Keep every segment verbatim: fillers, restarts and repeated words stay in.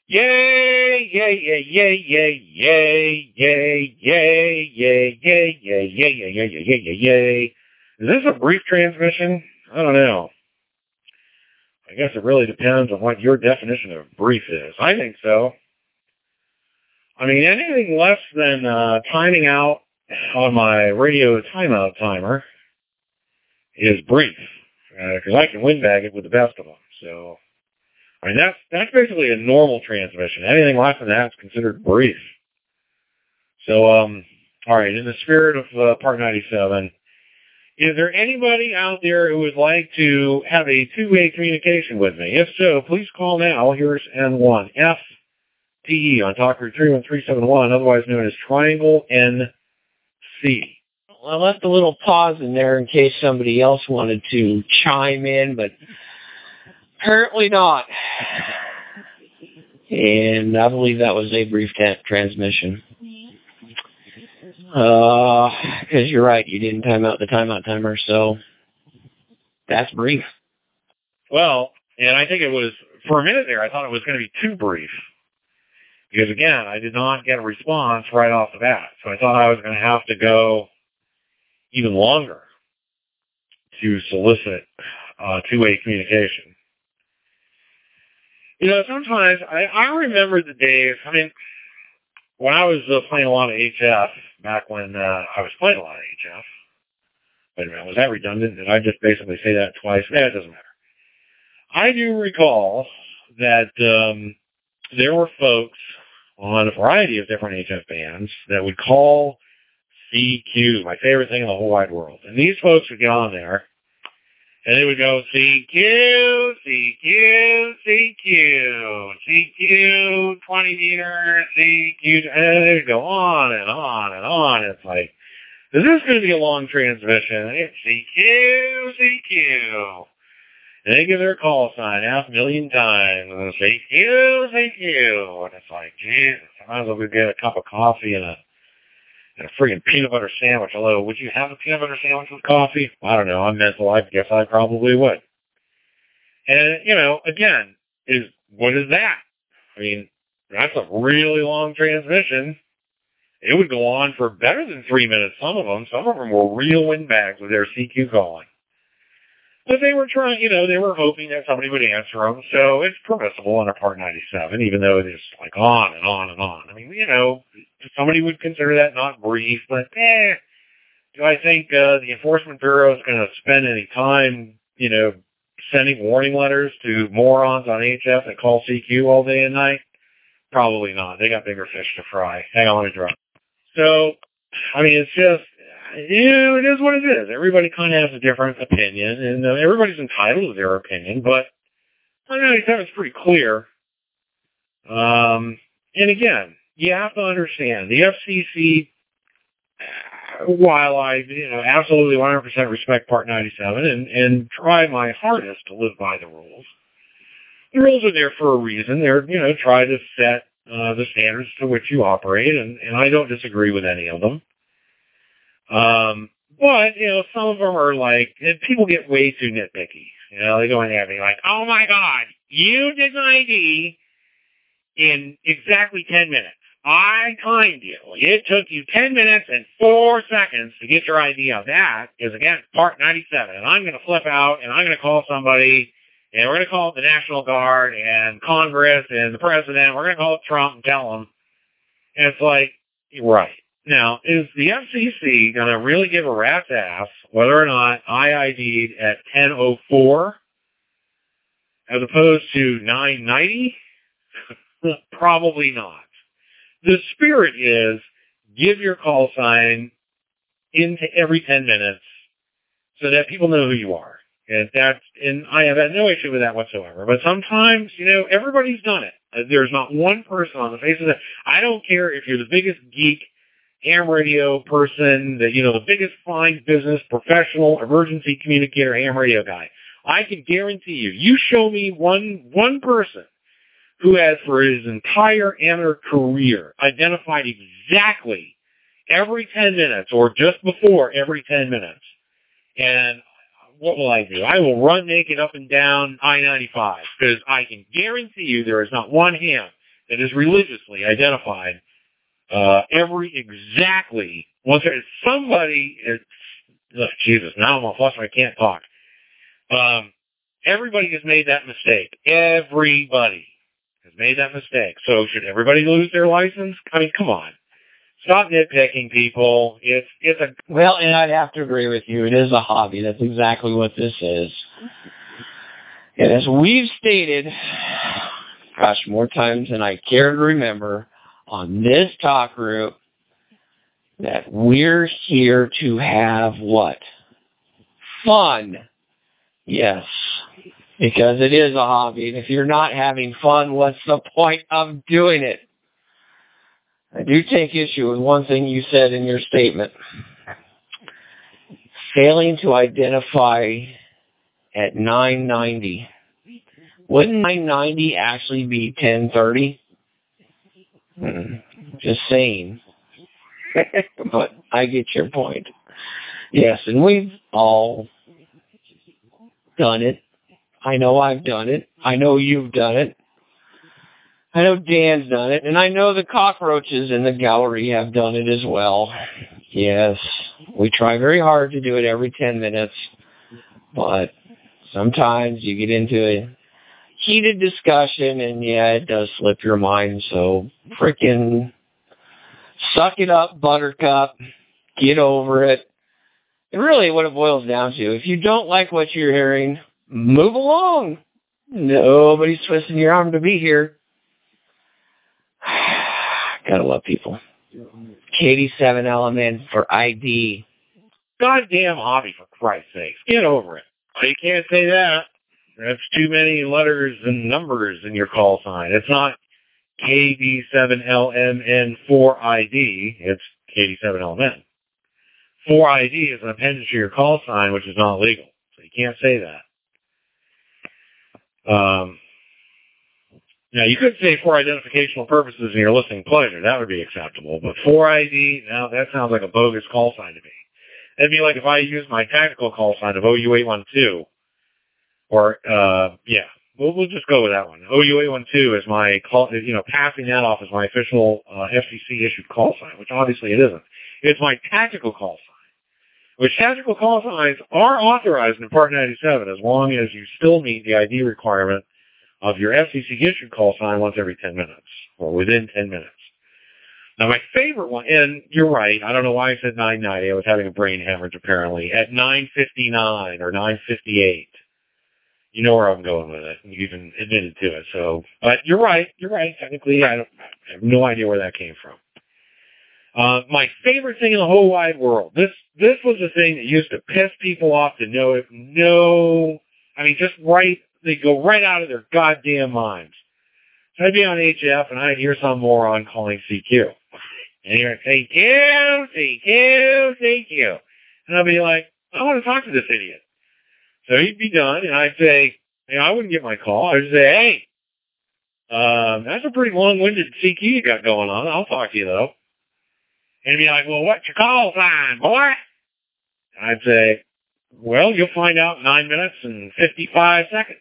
Yay, yay, yay, yay, yay, yay, yay, yay, yay, yay, yay, yay, yay, yay, yay, yay, yay, yay. Is this a brief transmission? I don't know. I guess it really depends on what your definition of brief is. I think so. I mean, anything less than uh, timing out on my radio timeout timer is brief, because uh, I can windbag it with the best of them. So, I mean, that's, that's basically a normal transmission. Anything less than that is considered brief. So, um, all right, in the spirit of uh, Part ninety-seven, is there anybody out there who would like to have a two-way communication with me? If so, please call now. Here's N one F T E on Talker three one three seven one, otherwise known as Triangle N C. Well, I left a little pause in there in case somebody else wanted to chime in, but apparently not. And I believe that was a brief ta- transmission. Uh, because you're right, you didn't time out the timeout timer, so that's brief. Well, and I think it was, for a minute there, I thought it was going to be too brief. Because again, I did not get a response right off the bat. So I thought I was going to have to go even longer to solicit uh, two-way communication. You know, sometimes I, I remember the days, I mean, when I was uh, playing a lot of H F, back when uh, I was playing a lot of H F, wait a minute, was that redundant? Did I just basically say that twice? Yeah, it doesn't matter. I do recall that um, there were folks on a variety of different H F bands that would call C Q, my favorite thing in the whole wide world. And these folks would get on there, and they would go, C Q, C Q, C Q, C Q, twenty meter, C Q, and they would go on and on and on. It's like, is this going to be a long transmission? It's C Q, C Q. And they give their call sign half a million times, and they say, Q, C Q. And it's like, Jesus, I might as well go get a cup of coffee and a, and a friggin' peanut butter sandwich. Hello, would you have a peanut butter sandwich with coffee? I don't know. I'm mental. I guess I probably would. And, you know, again, is what is that? I mean, that's a really long transmission. It would go on for better than three minutes, some of them. Some of them were real windbags with their C Q calling. But they were trying, you know, they were hoping that somebody would answer them, so it's permissible under Part ninety-seven, even though it is like on and on and on. I mean, you know, somebody would consider that not brief, but eh, do I think uh, the Enforcement Bureau is going to spend any time, you know, sending warning letters to morons on H F that call C Q all day and night? Probably not. They got bigger fish to fry. Hang on, let me drop. So, I mean, it's just, you know, it is what it is. Everybody kind of has a different opinion, and uh, everybody's entitled to their opinion, but I know it's pretty clear. Um, and again, you have to understand, the F C C, while I, you know, absolutely one hundred percent respect Part ninety-seven and, and try my hardest to live by the rules, the rules are there for a reason. They're, you know, try to set uh, the standards to which you operate, and, and I don't disagree with any of them. Um, but, you know, some of them are like, and people get way too nitpicky. You know, they go in there and be like, oh my God, you did an I D in exactly ten minutes. I timed you. It took you ten minutes and four seconds to get your I D out. That is against Part ninety-seven. And I'm going to flip out and I'm going to call somebody, and we're going to call it the National Guard and Congress and the President. We're going to call it Trump and tell him. And it's like, right. Now, is the F C C going to really give a rat's ass whether or not I I D'd at ten oh four as opposed to nine ninety? Probably not. The spirit is give your call sign into every ten minutes so that people know who you are. And that's, and I have had no issue with that whatsoever. But sometimes, you know, everybody's done it. There's not one person on the face of the, I don't care if you're the biggest geek ham radio person, the, you know, the biggest fine business, professional, emergency communicator, ham radio guy. I can guarantee you, you show me one, one person who has for his entire amateur career identified exactly every ten minutes or just before every ten minutes. And what will I do? I will run naked up and down I ninety-five because I can guarantee you there is not one ham that is religiously identified uh, every exactly, once there's somebody, it's, oh, Jesus, now I'm all flustered, I can't talk. Um, everybody has made that mistake. Everybody has made that mistake. So should everybody lose their license? I mean, come on. Stop nitpicking, people. It's it's a... Well, and I'd have to agree with you. It is a hobby. That's exactly what this is. And as we've stated, gosh, more times than I care to remember, on this talk group, that we're here to have what? Fun. Yes. Because it is a hobby. And if you're not having fun, what's the point of doing it? I do take issue with one thing you said in your statement. Failing to identify at nine ninety. Wouldn't nine ninety actually be ten thirty? Hmm. Just saying. But I get your point. Yes, and we've all done it. I know I've done it. I know you've done it. I know Dan's done it, and I know the cockroaches in the gallery have done it as well. Yes, we try very hard to do it every ten minutes, but sometimes you get into a heated discussion, and yeah, it does slip your mind, so frickin' suck it up, buttercup, get over it. And really what it boils down to, if you don't like what you're hearing, move along. Nobody's twisting your arm to be here. Gotta love people. K eighty-seven L M N for I D. Goddamn hobby, for Christ's sakes. Get over it. You can't say that. That's too many letters and numbers in your call sign. It's not K D seven L M N for I D. It's K eighty-seven L M N. For I D is an appendage to your call sign, which is not legal. So you can't say that. Um... Now, you could say for identificational purposes in your listening pleasure. That would be acceptable. But for I D, now that sounds like a bogus call sign to me. It'd be like if I used my tactical call sign of O U eight one two. Or, uh, yeah, we'll, we'll just go with that one. O U eight one two is my call, you know, passing that off as my official uh, F C C-issued call sign, which obviously it isn't. It's my tactical call sign, which tactical call signs are authorized in Part ninety-seven as long as you still meet the I D requirement of your F C C-issued call sign once every ten minutes, or within ten minutes. Now, my favorite one, and you're right, I don't know why I said nine ninety, I was having a brain hemorrhage, apparently, at nine fifty-nine or nine fifty-eight. You know where I'm going with it, you even admitted to it, so, but you're right, you're right, technically, I, don't, I have no idea where that came from. Uh, my favorite thing in the whole wide world, this, this was the thing that used to piss people off to no, no, I mean, just right, they go right out of their goddamn minds. So I'd be on H F and I'd hear some moron calling C Q. And he'd say, C Q, C Q, C Q. And I'd be like, I want to talk to this idiot. So he'd be done and I'd say, you know, I wouldn't get my call. I'd say, hey, um, that's a pretty long-winded C Q you got going on. I'll talk to you though. And he'd be like, well, what's your call sign, boy? And I'd say, well, you'll find out in nine minutes and fifty-five seconds.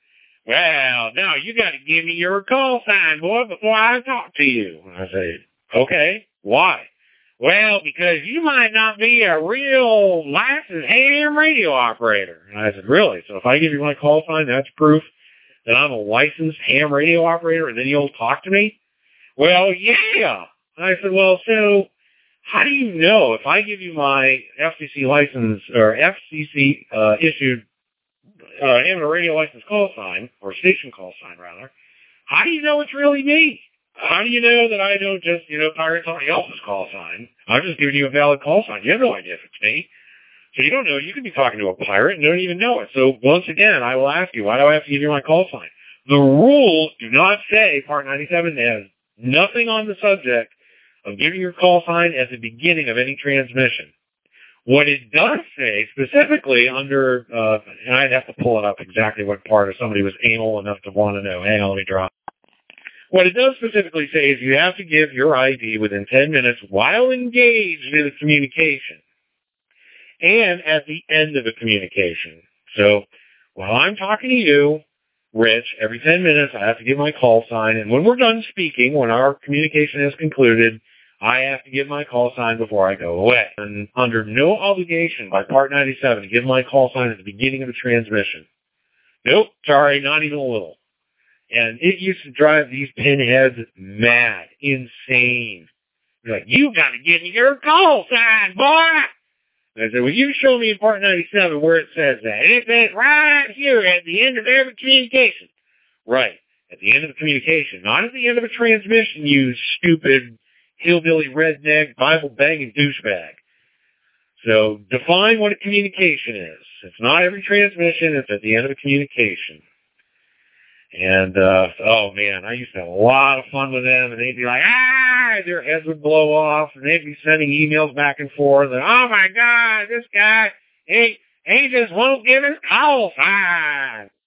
Well, now you got to give me your call sign, boy, before I talk to you. And I say, okay, why? Well, because you might not be a real licensed ham radio operator. And I said, really? So if I give you my call sign, that's proof that I'm a licensed ham radio operator, and then you'll talk to me? Well, yeah. And I said, well, so how do you know if I give you my F C C license or F C C uh, issued uh, amateur radio license call sign, or station call sign rather, how do you know it's really me? How do you know that I don't just, you know, pirate somebody else's call sign? I'm just giving you a valid call sign. You have no idea if it's me. So you don't know. You could be talking to a pirate and don't even know it. So once again, I will ask you, why do I have to give you my call sign? The rules do not say, Part ninety-seven has nothing on the subject of giving your call sign at the beginning of any transmission. What it does say, specifically under, uh, and I'd have to pull it up exactly what part, if somebody was anal enough to want to know. Hang on, let me drop. What it does specifically say is you have to give your I D within ten minutes while engaged in a communication and at the end of a communication. So while I'm talking to you, Rich, every ten minutes I have to give my call sign, and when we're done speaking, when our communication is concluded, I have to give my call sign before I go away. And under no obligation by Part ninety-seven to give my call sign at the beginning of the transmission. Nope, sorry, not even a little. And it used to drive these pinheads mad, insane. They're like, you gotta give me your call sign, boy! And I said, well, you show me in Part ninety-seven where it says that. And it says right here at the end of every communication. Right, at the end of the communication, not at the end of a transmission, you stupid hillbilly redneck Bible banging douchebag. So define what a communication is. It's not every transmission, it's at the end of a communication. And, uh, oh man, I used to have a lot of fun with them, and they'd be like, ah, their heads would blow off, and they'd be sending emails back and forth, and oh my God, this guy, he, he just won't give his call sign.